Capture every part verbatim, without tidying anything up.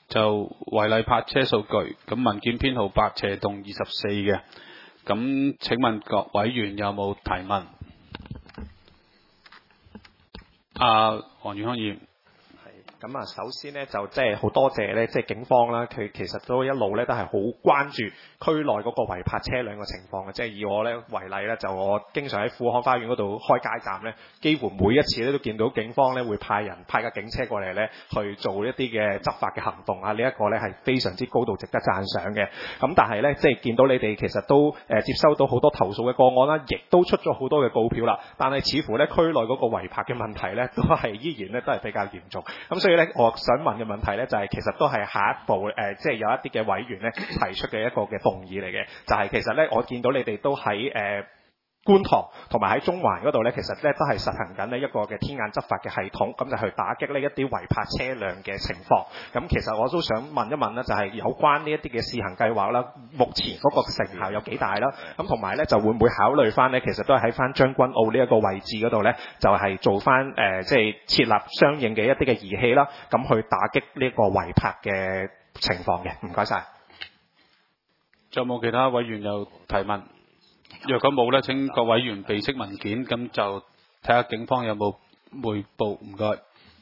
就違例泊車數據，咁文件編號八斜洞二十四嘅。咁請問各委員有冇提問？啊，黃遠康議員。 咁啊，首先咧就即係好多謝咧，即係警方啦，佢其實都一路咧都係好關注區內嗰個違泊車輛嘅情況嘅。即係以我咧為例咧，就我經常喺富康花園嗰度開街站咧，幾乎每一次咧都見到警方咧會派人派架警車過嚟咧去做一啲嘅執法嘅行動啊！呢、這、一個咧係非常之高度值得讚賞嘅。咁但係咧，即係見到你哋其實都誒、呃、接收到好多投訴嘅個案啦，亦都出咗好多嘅告票啦。但係似乎咧區內嗰個違泊嘅問題咧都係依然咧都係比較嚴重。咁所以咧，我想問嘅問題咧，就係、是、其實都係下一步誒，即、呃、係、就是、有一啲嘅委員咧提出嘅一個嘅動議嚟嘅，就係、是、其實咧，我見到你哋都喺誒、呃、觀塘同埋喺中環嗰度咧，其實咧都係實行緊呢一個嘅天眼執法嘅系統，咁就去打擊呢一啲違泊車輛嘅情況。咁其實我都想問一問咧，就係、是、有關呢一啲嘅試行計劃啦，目前嗰個成效有幾大啦？咁同埋咧，就會唔會考慮翻咧？其實都係喺翻將軍澳呢一個位置嗰度咧，就係、是、做翻誒，即係設立相應嘅一啲嘅儀器啦，咁去打擊呢個違泊嘅情況嘅。唔該晒。 仲有冇其他委員有提問？若果冇咧，請各委員備悉文件，咁就睇下警方有冇匯報。唔該。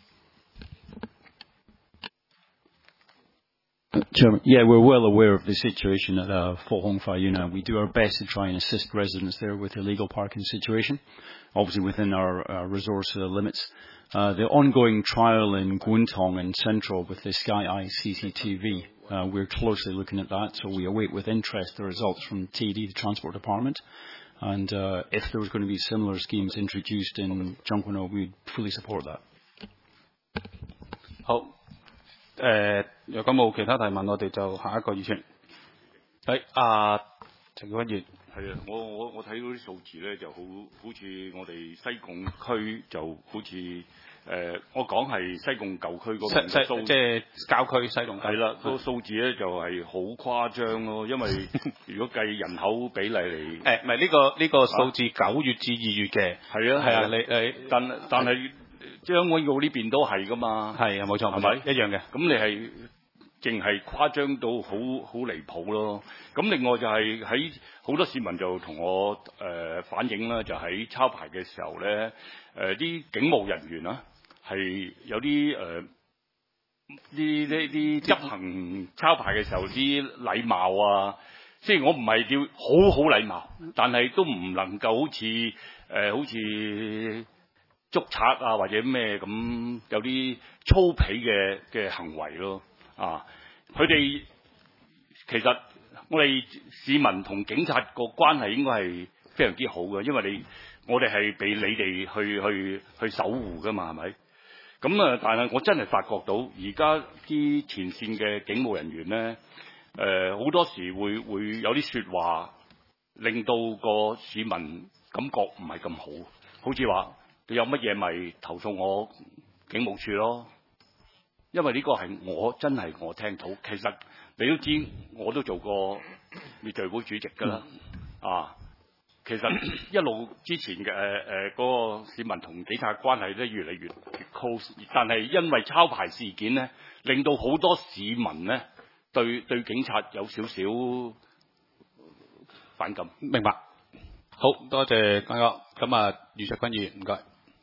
Chairman, yeah, we're well aware of the situation at uh, Fo Hong Fai Yuen. We do our best to try and assist residents there with the illegal parking situation, obviously within our uh, resource uh, limits. Uh, the ongoing trial in Kwun Tong and Central with the Sky Eye C C T V, uh, we're closely looking at that, so we await with interest the results from T D, the Transport Department. And uh, if there was going to be similar schemes introduced in Zhang Guan O, we'd fully support that. 好。誒、呃，若果冇其他提問，我哋就下一個議程。係啊，陳建斌議員。 係啊，我我我睇到啲數字咧，就好好似我哋西貢區就好似誒、呃，我講係西貢舊區嗰邊數， 即係郊區西貢。 係啦，個數字咧就係好誇張咯，因為如果計人口比例嚟， 誒唔係呢個呢、這個數字九月至二月嘅。 係啊係啊， 你你但但係。將軍澳呢邊都係噶嘛， 係啊冇錯，係咪一樣嘅？ 咁你係淨係誇張到好好離譜咯。咁另外就係喺好多市民就同我誒、呃、反映啦，就喺抄牌嘅時候咧，誒、呃、啲警務人員啊係有啲誒啲呢啲執行抄牌嘅時候啲禮貌啊，即係我唔係叫好好禮貌，但係都唔能夠好似誒、呃、好似。捉賊啊，或者咩咁有啲粗鄙嘅嘅行為咯，啊！佢哋其實我哋市民同警察個關係應該係非常之好嘅，因為你我哋係俾你哋去去去守護噶嘛，係咪？咁啊，但係我真係發覺到而家啲前線嘅警務人員咧，誒、呃、好多時會會有啲說話，令到個市民感覺唔係咁好，好似話。你有乜嘢咪投訴我警務處咯？因為呢個係我真係我聽到，其實你都知我都做過滅罪會主席㗎啦。啊，其實一路之前嘅誒誒嗰個市民同警察關係咧越嚟越越 close， 但係因為抄牌事件咧，令到好多市民咧對對警察有少少反感。 明白。好多謝關哥。咁啊，余卓君議員唔該。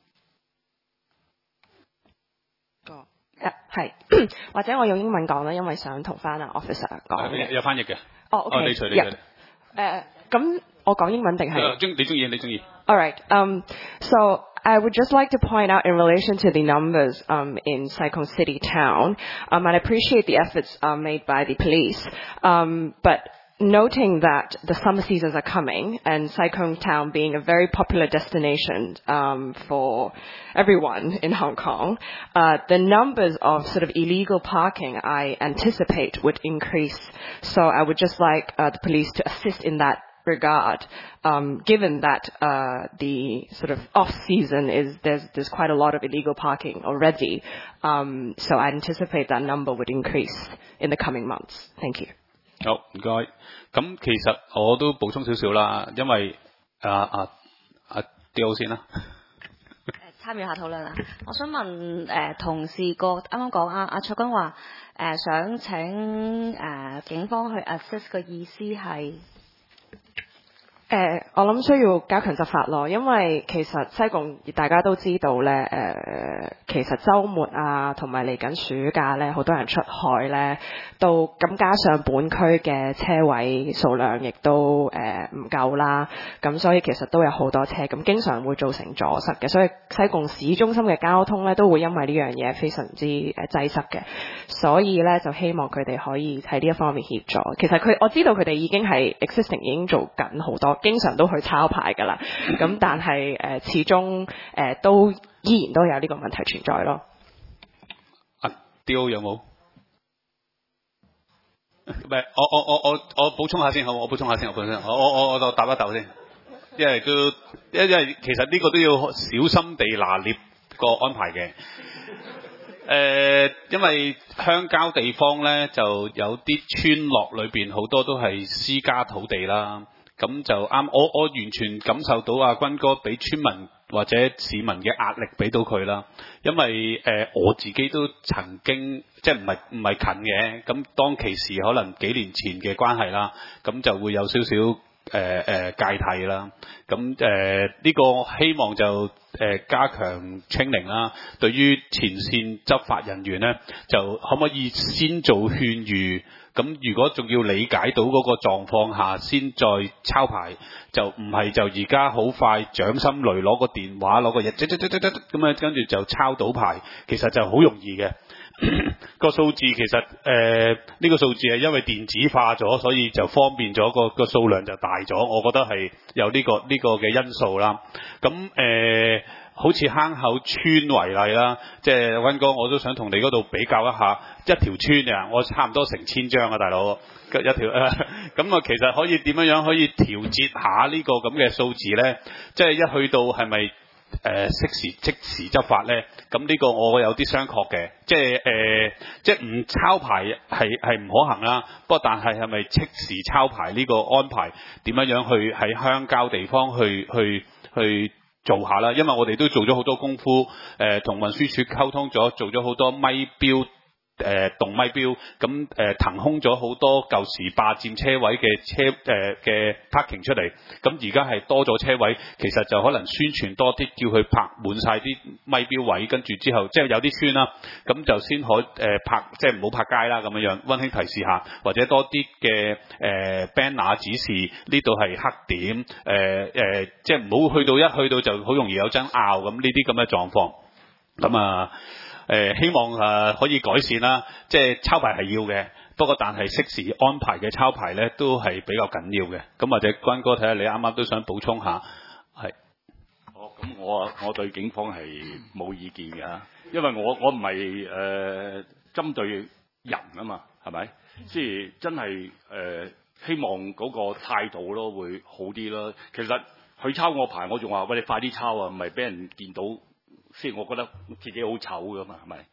誒係，或者我用英文講啦，因為想同翻啊 officer 講。 有翻譯嘅。 哦 ，OK。 你隨你隨。 誒，咁我講英文定係？ 中你中意你中意。 All right. Um. So I would just like to point out in relation to the numbers um in Sai Kung City Town, um, and I appreciate the efforts um, made by the police, um, but. Noting that the summer seasons are coming and Sai Kung Town being a very popular destination um, for everyone in Hong Kong, uh, the numbers of sort of illegal parking I anticipate would increase. So I would just like uh, the police to assist in that regard, um, given that uh, the sort of off-season is there's there's quite a lot of illegal parking already. Um, so I anticipate that number would increase in the coming months. Thank you. 好，唔該。咁其實我都補充少少啦，因為啊啊啊掉先啦。 參與下討論啊！我想問誒、呃、同事個啱啱講啊，阿卓君話誒、呃、想請誒、呃、警方去 assist 嘅意思係？ 誒、呃，我諗需要加強執法咯，因為其實西貢大家都知道咧，誒、呃，其實週末啊，同埋嚟緊暑假咧，好多人出海咧，都咁加上本區嘅車位數量亦都誒唔夠啦，咁所以其實都有好多車，咁經常會造成阻塞嘅，所以西貢市中心嘅交通咧都會因為呢樣嘢非常之誒擠塞嘅，所以咧就希望佢哋可以喺呢一方面協助。其實佢我知道佢哋已經係 existing 已經做緊好多。經常都去抄牌㗎啦，咁但係誒、呃、始終誒、呃、都依然都有呢個問題存在咯。 阿刁有冇？唔係，我我我我我補充下先好，我補充下先，我補充下，我我我我就答一答先，因為都因因為其實呢個都要小心地拿捏個安排嘅。誒、呃，因為鄉郊地方咧，就有啲村落裏邊好多都係私家土地啦。咁就啱，我我完全感受到阿君哥俾村民或者市民嘅壓力俾到佢啦，因為誒、呃、我自己都曾經即係唔係唔係近嘅，咁當其時可能幾年前嘅關係啦，咁就會有少少誒誒芥蒂啦，咁誒呢個希望就誒、呃、加強 training 啦，對於前線執法人員咧，就可唔可以先做勸喻？咁如果仲要理解到嗰個狀況下先再抄牌，就唔係就而家好快掌心雷攞個電話攞個嘢，咁樣跟住就抄到牌，其實就好容易嘅。個數字其實誒呢、呃呢個數字係因為電子化咗，所以就方便咗，個個數量就大咗。我覺得係有呢、呢個呢、呢個嘅因素啦。咁誒。呃好似坑口村為例啦，即係溫哥，我都想同你嗰度比較一下，一條村啊，我差唔多成千張啊，大佬，一條咁啊，其實可以點樣樣可以調節下呢個咁嘅數字咧？即係一去到係咪誒適時即時執法咧？咁呢個我有啲商榷嘅，即係誒、呃，即係唔抄牌係係唔可行啦。不過但係係咪即時抄牌呢個安排點樣樣去喺鄉郊地方去去去？去做下啦，因為我哋都做咗好多功夫，誒同運輸署溝通咗，做咗好多咪標，誒動咪標，咁誒騰空咗好多舊時霸佔車位嘅車誒嘅 parking 出嚟，咁而家係多咗車位，其實就可能宣傳多啲，叫佢泊滿晒啲咪標位，跟住之後即係有啲村啦，咁就先可誒泊，即係唔好泊街啦咁樣樣，溫馨提示下，或者多啲嘅誒 banner 指示呢度係黑點，誒、呃、誒、呃、即係唔好去到一去到就好容易有爭拗咁呢啲咁嘅狀況，咁啊。誒、呃、希望誒、呃、可以改善啦，即係抄牌係要嘅，不過但係適時安排嘅抄牌咧都係比較緊要嘅。咁或者關哥睇下你啱啱都想補充下，係。 哦，咁我我對警方係冇意見嘅，因為我我唔係誒針對人啊嘛，係咪？即係真係誒、呃、希望嗰個態度咯會好啲咯。其實佢抄我牌，我仲話喂你快啲抄啊，唔係俾人見到。即係我覺得自己好醜噶嘛，係咪？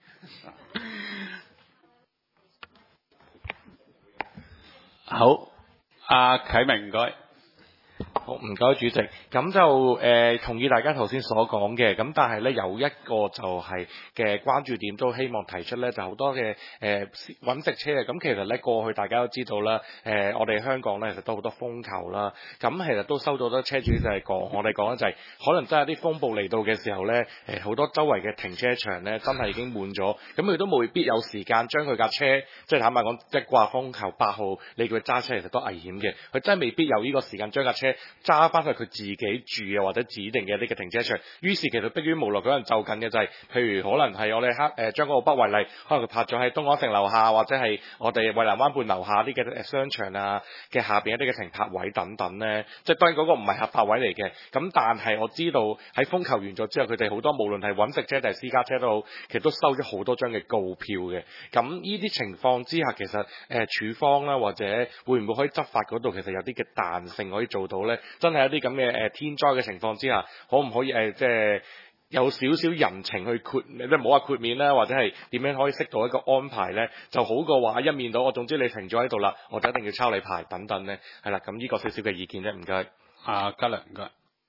好，阿啟明唔該。 好，唔該主席。咁就誒、呃、同意大家頭先所講嘅，咁但係咧有一個就係嘅關注點都希望提出咧，就好多嘅誒揾食車嘅。咁其實咧過去大家都知道啦，誒、呃、我哋香港咧其實都好多風球啦。咁其實都收到好多車主就係講，我哋講咧就係、是、可能真係啲風暴嚟到嘅時候咧，誒好多周圍嘅停車場咧真係已經滿咗，咁佢都未必有時間將佢架車，即係坦白講，一掛風球八號，你叫佢揸車其實都危險嘅，佢真係未必有呢個時間將架車揸翻去佢自己住嘅或者指定嘅呢個停車場，於是其實迫於無奈嗰人就緊嘅就係、是，譬如可能係我哋黑誒將軍澳北為例，可能佢泊咗喺東港城樓下，或者係我哋蔚藍灣畔樓下啲嘅商場啊嘅下邊一啲嘅停泊位等等咧，即係當然嗰個唔係合法位嚟嘅，咁但係我知道喺風球完咗之後，佢哋好多無論係揾食車定係私家車都好，其實都收咗好多張嘅告票嘅。咁呢啲情況之下，其實誒、呃、處方啦或者會唔會可以執法嗰度，其實有啲嘅彈性可以做到咧？真係一啲咁嘅誒天災嘅情況之下，可唔可以誒、呃、即係有少少人情去豁，即係冇話豁免啦，或者係點樣可以適到一個安排咧，就好過話一面倒，我總之你停咗喺度啦，我就一定要抄你牌等等咧，係啦，咁呢個少少嘅意見啫，唔該。 阿嘉良唔該。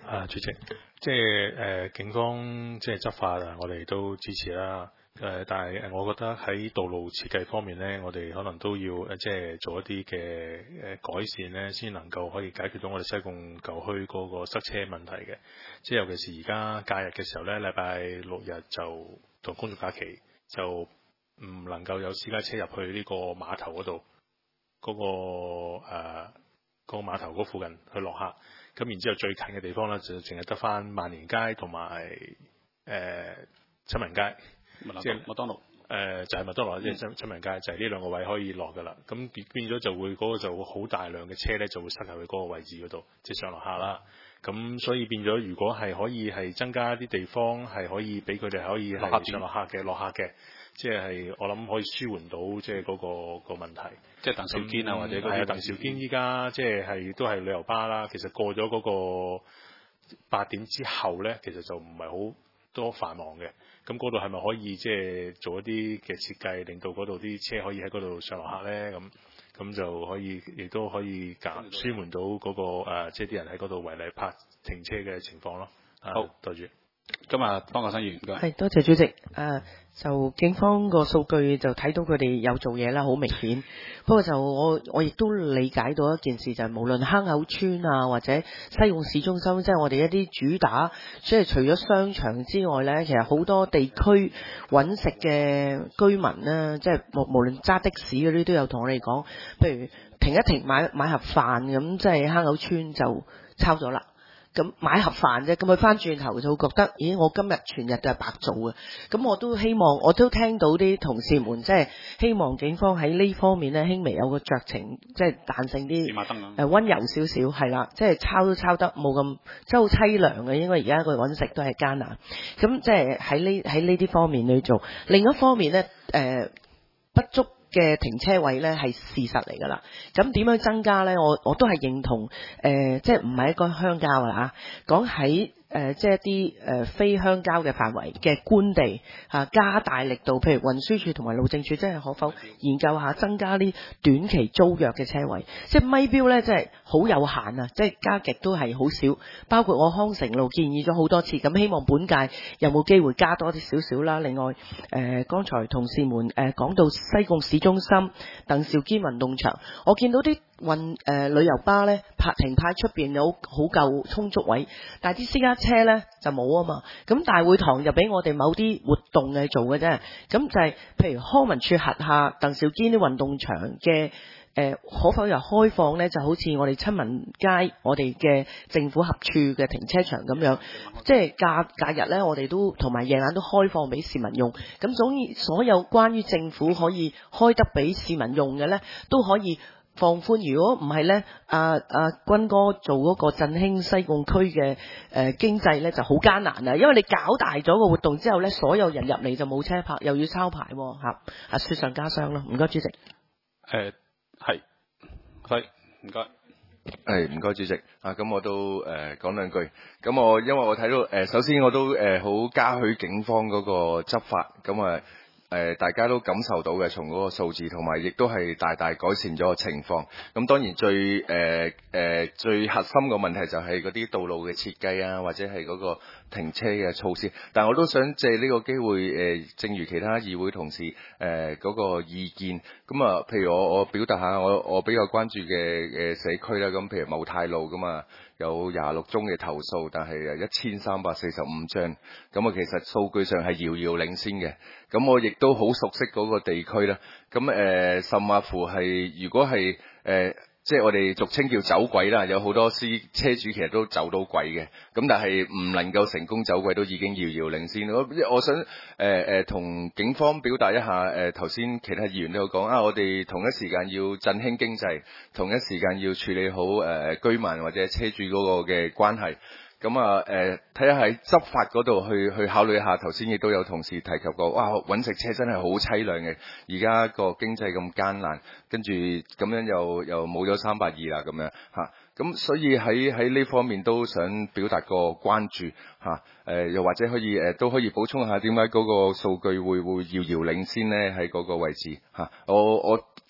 啊，主席，即係誒、呃、警方即係執法啊，我哋都支持啦。誒、呃，但係誒，我覺得喺道路設計方面咧，我哋可能都要誒，即係做一啲嘅誒改善咧，先能夠可以解決到我哋西貢舊區嗰個塞車問題嘅。即係尤其是而家假日嘅時候咧，禮拜六日就同公眾假期就唔能夠有私家車入去呢個碼頭嗰度，嗰、嗰個誒、呃嗰個碼頭嗰附近去落客。咁然之後最近嘅地方咧，就淨係得翻萬年街同埋誒親民街，即係麥當勞。誒就係麥當勞，即係親親民街，就係呢兩個位可以落噶啦。咁變咗就會嗰、嗰個就會好大量嘅車咧，就會塞入去嗰個位置嗰度，即係上落客啦。咁所以變咗，如果係可以係增加啲地方，係可以俾佢哋可以係上落客嘅落客嘅，即係我諗可以舒緩到即係嗰個、嗰個問題。即係鄧肇堅啊，或者嗰啲鄧肇堅依家即係係都係旅遊巴啦。其實過咗嗰個八點之後咧，其實就唔係好多繁忙嘅。咁嗰度係咪可以即係做一啲嘅設計，令到嗰度啲車可以喺嗰度上落客咧？咁咁就可以，亦都可以減舒緩到嗰、嗰個、呃、即係啲人喺嗰度違例泊停車嘅情況咯。好，多謝。 今日方國生議員唔該。 係，多謝主席。誒、呃，就警方個數據就睇到佢哋有做嘢啦，好明顯。不過就我我亦都理解到一件事，就係、是、無論坑口村啊，或者西貢市中心，即係我哋一啲主打，即係除咗商場之外呢，其實好多地區揾食嘅居民呢，即係無無論揸的士嗰啲都有同我哋講，譬如停一停買買盒飯咁，即係坑口村就抄咗啦。咁買盒飯啫，咁佢翻轉頭就會覺得，咦！我今日全日都係白做嘅。咁我都希望，我都聽到啲同事們即係希望警方喺呢方面咧，輕微有個酌情，即係彈性啲，誒温柔少少，係啦，即係抄都抄得冇咁，即係好凄涼嘅。因為而家佢揾食都係艱難。咁即係喺呢喺呢啲方面去做。另一方面咧，誒、呃、不足嘅停車位咧係事實嚟㗎啦，咁點樣增加咧？我我都係認同，誒、呃，即係唔係一個鄉郊啦嚇，講喺誒即係一啲誒非鄉郊嘅範圍嘅官地嚇、啊，加大力度，譬如運輸署同埋路政署，即係可否研究下增加啲短期租約嘅車位？即係咪標咧，即係好有限啊！即係加極都係好少，包括我康城路建議咗好多次，咁希望本屆有冇機會加多啲少少啦。另外，誒、呃、剛才同事們誒講、呃、到西貢市中心鄧肇堅運動場，我見到啲運誒、呃、旅遊巴咧泊停泊出邊有好夠充足位，但係啲私家車咧就冇啊嘛。咁大會堂就俾我哋某啲活動嚟做嘅啫。咁就係、是、譬如康文署轄下鄧肇堅啲運動場嘅誒、呃，可否又開放咧？就好似我哋親民街我哋嘅政府合署嘅停車場咁樣，即係假假日咧，我哋都同埋夜晚都開放俾市民用。咁總之所有關於政府可以開得俾市民用嘅咧，都可以放寬。如果唔係咧，阿阿軍哥做嗰個振興西貢區嘅誒經濟咧就好艱難啊！因為你搞大咗個活動之後咧，所有人入嚟就冇車泊，又要抄牌喎嚇，啊雪上加霜咯。唔該主席。 誒係係唔該。 係唔該主席啊，咁我都誒講兩句。咁我因為我睇到誒、呃，首先我都誒好、呃、嘉許警方嗰個執法，咁啊。誒、呃，大家都感受到嘅，從嗰個數字同埋，亦都係大大改善咗個情況。咁當然最誒誒、呃呃、最核心個問題就係嗰啲道路嘅設計啊，或者係嗰個停車嘅措施。但我都想借呢個機會誒、呃，正如其他議會同事誒嗰、呃那個意見。咁啊，譬如我我表達下我我比較關注嘅誒社區啦。咁譬如茂泰路咁啊。有廿六宗嘅投訴，但係誒一千三百四十五張，咁啊其實數據上係遙遙領先嘅。咁我亦都好熟悉嗰個地區啦。咁誒、呃，甚或乎係如果係誒。呃即係我哋俗稱叫走鬼啦，有好多司車主其實都走到鬼嘅，咁但係唔能夠成功走鬼都已經遙遙領先。我我想誒誒同警方表達一下誒頭先其他議員都有講啊，我哋同一時間要振興經濟，同一時間要處理好誒、呃、居民或者車主嗰個嘅關係。咁啊誒睇下喺執法嗰度去去考慮一下，頭先亦都有同事提及過，哇揾食車真係好凄涼嘅，而家個經濟咁艱難，跟住咁樣又又冇咗三百二啦咁樣嚇，咁、啊、所以喺喺呢方面都想表達個關注嚇，誒、啊、又或者可以誒、呃、都可以補充下點解嗰個數據會會遙遙領先呢？喺嗰個位置嚇、啊，我我。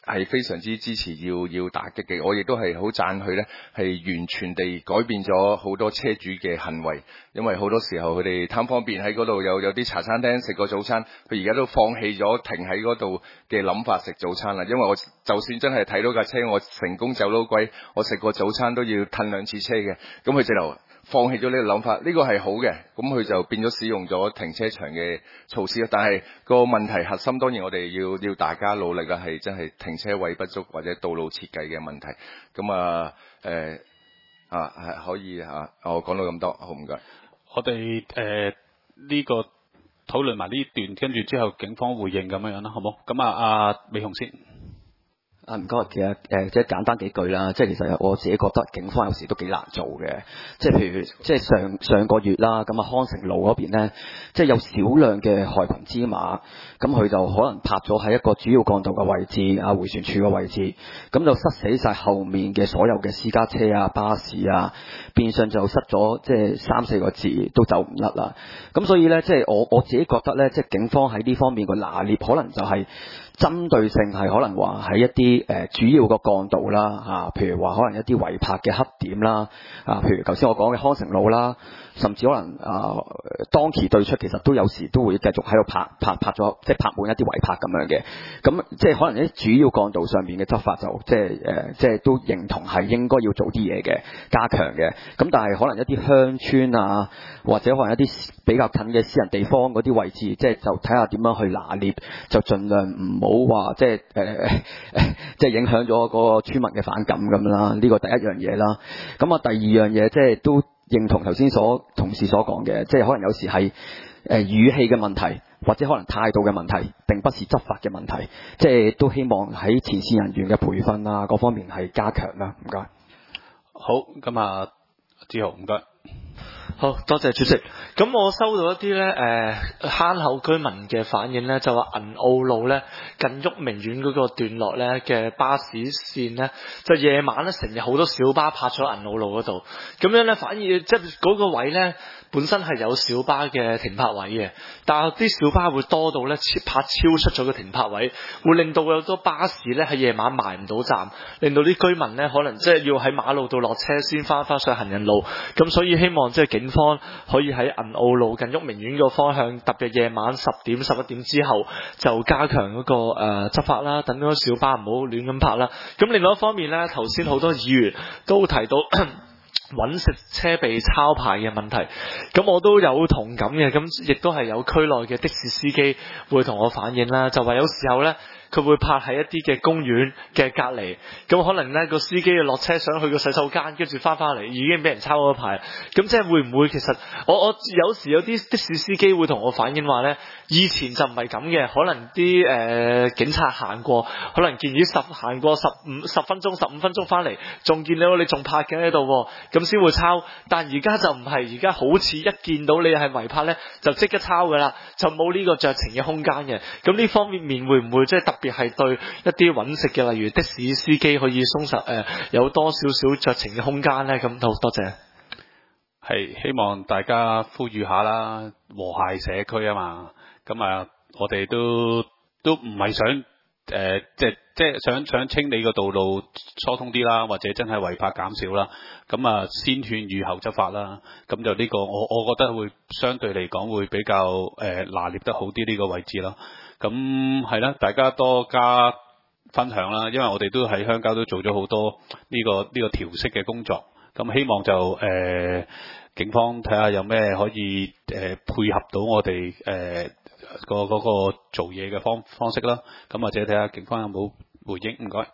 係非常之支持要要打擊嘅，我亦都係好讚佢咧，係完全地改變咗好多車主嘅行為，因為好多時候佢哋貪方便喺嗰度有有啲茶餐廳食個早餐，佢而家都放棄咗停喺嗰度嘅諗法食早餐啦。因為我就算真係睇到架車，我成功走佬鬼，我食個早餐都要褪兩次車嘅，咁佢直頭放棄咗呢個諗法，呢、這個係好嘅，咁佢就變咗使用咗停車場嘅措施。但係個問題核心當然我哋要要大家努力啦，係真係停車位不足或者道路設計嘅問題。咁啊誒啊係可以啊，我講到咁多，好唔該。 我哋誒呢個討論埋呢段，跟住之後警方回應咁樣樣啦，好冇？咁啊，阿美紅先。 啊唔該，其實誒、呃、即係簡單幾句啦，即係其實我自己覺得警方有時都幾難做嘅，即係譬如即係上上個月啦，咁啊康城路嗰邊咧，即係有少量嘅害群之馬，咁佢就可能泊咗喺一個主要幹道嘅位置啊，迴旋處嘅位置，咁就塞死晒後面嘅所有嘅私家車啊、巴士啊，變相就塞咗即係三四個字都走唔甩啦。咁所以咧，即係我我自己覺得咧，即係警方喺呢方面個拿捏可能就係、是。針對性係可能話喺一啲誒、呃、主要個幹道啦嚇、啊，譬如話可能一啲違泊嘅黑點啦啊，譬如頭先我講嘅康城路啦，甚至可能啊當期對出其實都有時都會繼續喺度泊泊泊咗，即係泊滿一啲違泊咁樣嘅，咁即係可能一啲主要幹道上面嘅執法就即係誒、呃、即係都認同係應該要做啲嘢嘅，加強嘅，咁但係可能一啲鄉村啊，或者可能一啲比較近嘅私人地方嗰啲位置，即係就睇下點樣去拿捏，就盡量唔冇話即係誒誒，即係影響咗嗰個村民嘅反感咁啦。呢個第一樣嘢啦。咁啊，第二樣嘢即係都認同頭先所同事所講嘅，即係可能有時係誒、呃、語氣嘅問題，或者可能態度嘅問題，並不是執法嘅問題。即係都希望喺前線人員嘅培訓啊，各方面係加強啦。唔該。 好，咁啊，志豪唔該。 好多謝主席。咁我收到一啲咧誒坑口居民嘅反應咧，就話銀澳路咧近旭明苑嗰個段落咧嘅巴士線咧，就夜晚咧成日好多小巴泊咗銀澳路嗰度，咁樣咧反而即係嗰個位咧本身係有小巴嘅停泊位嘅，但係啲小巴會多到咧泊超出咗個停泊位，會令到有好多巴士咧喺夜晚埋唔到站，令到啲居民咧可能即係要喺馬路度落車先翻返上行人路。咁所以希望即係警方可以喺銀澳路近旭明苑個方向，特別夜晚十點十一點之後就加強嗰、那個誒、呃、執法啦，等嗰啲小巴唔好亂咁泊啦。咁另外一方面咧，頭先好多議員都提到揾食車被抄牌嘅問題，咁我都有同感嘅，咁亦都係有區內嘅的，的士司機會同我反映啦，就話有時候咧佢會泊喺一啲嘅公園嘅隔離，咁可能咧個司機要落車想去個洗手間，跟住翻返嚟已經俾人抄咗牌，咁即係會唔會其實我我有時有啲的士司機會同我反映話咧，以前就唔係咁嘅，可能啲誒、呃、警察行過，可能建議十行過十五十分鐘十五分鐘翻嚟，仲見到你仲泊緊喺度，咁先會抄。但而家就唔係，而家好似一見到你係違泊咧，就即刻抄噶啦，就冇呢個酌情嘅空間嘅。咁呢方面面會唔會即係特別係對一啲揾食嘅，例如的士司機可以鬆實誒、呃、有多少少酌情嘅空間咧？咁好多謝。 係希望大家呼籲下啦，和諧社區啊嘛。咁啊，我哋都都唔係想誒、呃，即係即係想想清理個道路疏通啲啦，或者真係違泊減少啦。咁啊，先勸喻後執法啦。咁就呢個我我覺得會相對嚟講會比較誒、呃、拿捏得好啲呢個位置咯。咁係啦，大家多加分享啦，因為我哋都喺鄉郊都做咗好多呢、這個呢、這個調適嘅工作。咁希望就誒、呃、警方睇下有咩可以誒、呃、配合到我哋誒、呃、個嗰個做嘢嘅方方式啦。咁或者睇下警方有冇回應，唔該。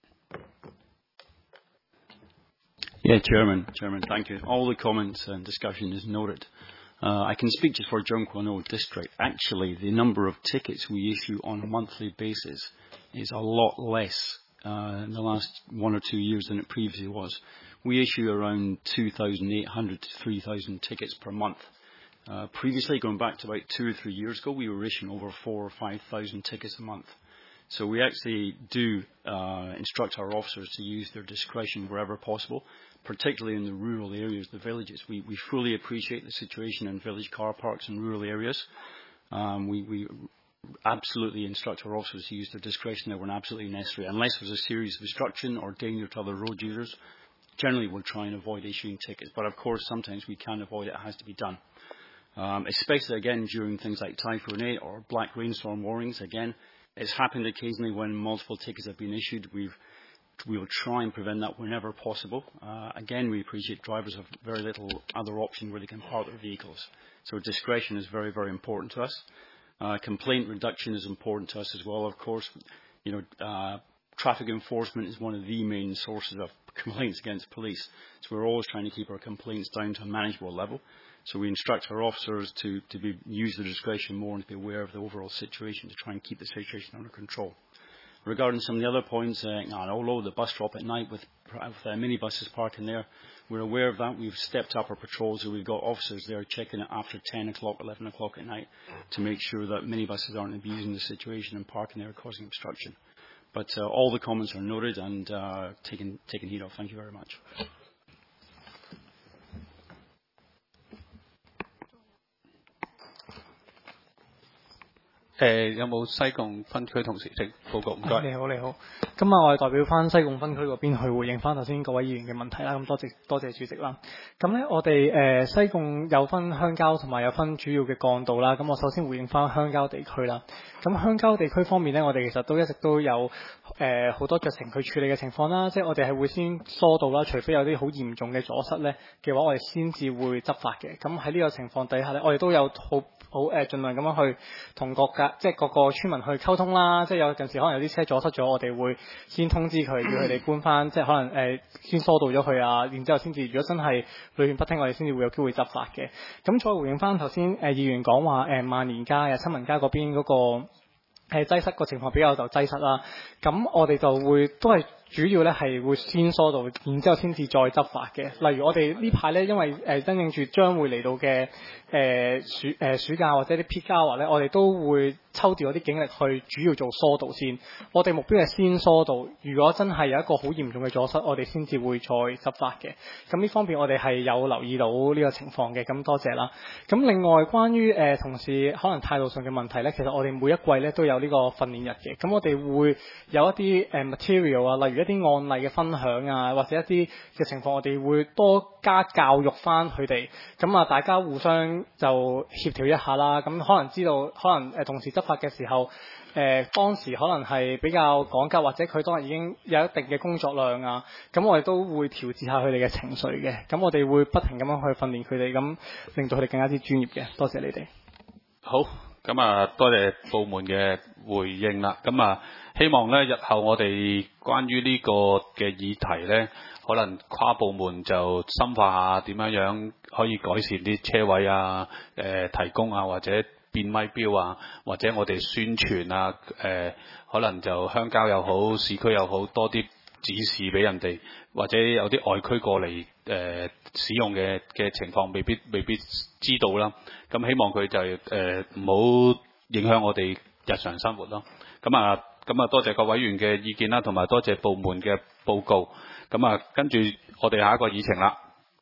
Yeah, Chairman, Chairman, thank you. All the comments and discussion is noted. Uh, I can speak just for Zhongguanou District. Actually, the number of tickets we issue on a monthly basis is a lot less uh, in the last one or two years than it previously was. We issue around two thousand eight hundred to three thousand tickets per month. Uh, previously, going back to about two or three years ago, we were issuing over four or five thousand tickets a month. So we actually do uh, instruct our officers to use their discretion wherever possible, particularly in the rural areas, the villages. We, we fully appreciate the situation in village car parks in rural areas. Um, we, we absolutely instruct our officers to use their discretion there when absolutely necessary. Unless there's a serious obstruction or danger to other road users, generally we'll try and avoid issuing tickets. But of course, sometimes we can't avoid it. It has to be done. Um, especially, again, during things like Typhoon eight or black rainstorm warnings. Again, it's happened occasionally when multiple tickets have been issued. We've We will try and prevent that whenever possible. Uh, again, we appreciate drivers have very little other option where they can park their vehicles. So discretion is very, very important to us. Uh, complaint reduction is important to us as well, of course. You know, uh, traffic enforcement is one of the main sources of complaints against police. So we're always trying to keep our complaints down to a manageable level. So we instruct our officers to, to be, use their discretion more and to be aware of the overall situation to try and keep the situation under control. Regarding some of the other points, uh, although the bus drop at night with, with uh, minibuses parking there, we're aware of that. We've stepped up our patrols, so we've got officers there checking it after ten o'clock, eleven o'clock at night to make sure that minibuses aren't abusing the situation and parking there causing obstruction. But uh, all the comments are noted and uh, taken, taken heed of. Thank you very much. 誒有冇西貢分區同事請報告？唔該。 你好，你好。今日我係代表翻西貢分區嗰邊去回應翻頭先各位議員嘅問題啦。咁多謝多謝主席啦。咁咧我哋誒、呃、西貢有分鄉郊同埋有分主要嘅幹道啦。咁我首先回應翻鄉郊地區啦。咁鄉郊地區方面咧，我哋其實都一直都有誒好、呃、多酌情去處理嘅情況啦。即係我哋係會先疏導啦，除非有啲好嚴重嘅阻塞咧嘅話，我哋先至會執法嘅。咁喺呢個情況底下咧，我哋都有好好誒盡量咁樣去同各界即係各個村民去溝通啦。即係有陣時可能有啲車阻塞咗，我哋會先通知佢，叫佢哋搬翻，即係可能誒、呃、先疏導咗佢啊，然之後先至，如果真係屢勸不聽，我哋先至會有機會執法嘅。咁再回應翻頭先誒議員講話誒萬年街啊、親民街嗰邊嗰個誒擠塞個情況比較就擠塞啦。咁我哋就會都係主要咧係會先疏導，然之後先至再執法嘅。例如我哋呢排咧，因為誒真正住將會嚟到嘅誒、呃、暑誒、呃、暑假或者啲 peak hour 咧，我哋都會抽調一啲警力去主要做疏導先。我哋目標係先疏導，如果真係有一個好嚴重嘅阻塞，我哋先至會再執法嘅。咁呢方面我哋係有留意到呢個情況嘅，咁多謝啦。咁另外關於誒、呃、同事可能態度上嘅問題咧，其實我哋每一季咧都有呢個訓練日嘅。咁我哋會有一啲誒、呃、material 啊，例如一啲案例嘅分享啊，或者一啲嘅情況，我哋會多加教育翻佢哋。咁啊，大家互相就協調一下啦。咁可能知道，可能誒同時執法嘅時候，誒、呃、當時可能係比較趕急，或者佢當日已經有一定嘅工作量啊。咁我哋都會調節下佢哋嘅情緒嘅。咁我哋會不停咁樣去訓練佢哋，咁令到佢哋更加之專業嘅。多謝你哋。 好，咁啊，多謝部門嘅回應啦。咁啊，希望咧日後我哋關於呢個嘅議題咧，可能跨部門就深化下點樣樣可以改善啲車位啊、誒、呃、提供啊，或者變咪標啊，或者我哋宣傳啊，誒、呃、可能就鄉郊又好、市區又好，多啲指示俾人哋，或者有啲外區過嚟誒、呃、使用嘅嘅情況，未必未必知道啦。咁希望佢就誒唔好影響我哋日常生活咯。咁啊，咁啊多謝各委員嘅意見啦，同埋多謝部門嘅報告。咁啊，跟住我哋下一個議程啦。